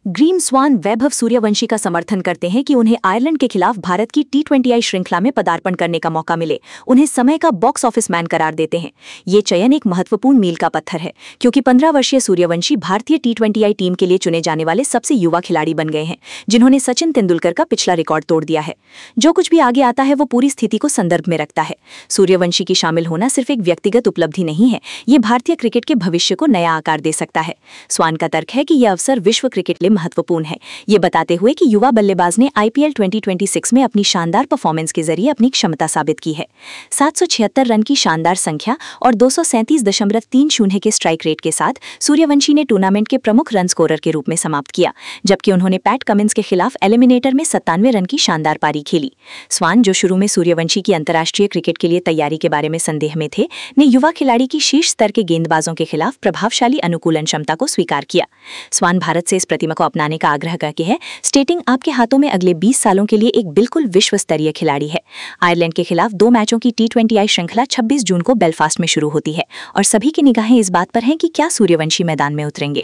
Green स्वान वैभव सूर्यवंशी का समर्थन करते हैं कि उन्हें आयरलैंड के खिलाफ भारत की T20I श्रृंखला में पदार्पण करने का मौका मिले। उन्हें समय का बॉक्स ऑफिस मैन करार देते हैं। ये चयन एक महत्वपूर्ण मील का पत्थर है, क्योंकि 15 वर्षीय सूर्यवंशी भारतीय T20I टीम के लिए चुने जाने वाले सबसे युवा खिलाड़ी बन गए हैं, जिन्होंने सचिन तेंदुलकर का पिछला रिकॉर्ड तोड़ दिया है। जो कुछ भी आगे आता है वो पूरी स्थिति को संदर्भ में रखता है। सूर्यवंशी की शामिल होना सिर्फ एक व्यक्तिगत उपलब्धि नहीं है, ये भारतीय क्रिकेट के भविष्य को नया आकार दे सकता है। स्वान का तर्क है कि यह अवसर विश्व क्रिकेट के लिए महत्वपूर्ण है, ये बताते हुए कि युवा बल्लेबाज ने IPL 2026 में अपनी शानदार परफॉर्मेंस के जरिए अपनी क्षमता साबित की है। 776 रन की शानदार संख्या और 237.30 के स्ट्राइक रेट के साथ सूर्यवंशी ने टूर्नामेंट के प्रमुख रन स्कोरर के रूप में समाप्त किया, जबकि उन्होंने पैट कमिंस के खिलाफ एलिमिनेटर में 97 रन की शानदार पारी खेली। स्वान, जो शुरू में सूर्यवंशी की अंतर्राष्ट्रीय क्रिकेट के लिए तैयारी के बारे में संदेह में थे, ने युवा खिलाड़ी की शीर्ष स्तर के गेंदबाजों के खिलाफ प्रभावशाली अनुकूलन क्षमता को स्वीकार किया। स्वान भारत से इस प्रतिमा को अपनाने का आग्रह करके है, स्टेटिंग आपके हाथों में अगले 20 सालों के लिए एक बिल्कुल विश्व स्तरीय खिलाड़ी है। आयरलैंड के खिलाफ 2 मैचों की T20I श्रृंखला 26 जून को बेलफास्ट में शुरू होती है और सभी की निगाहें इस बात पर हैं कि क्या सूर्यवंशी मैदान में उतरेंगे।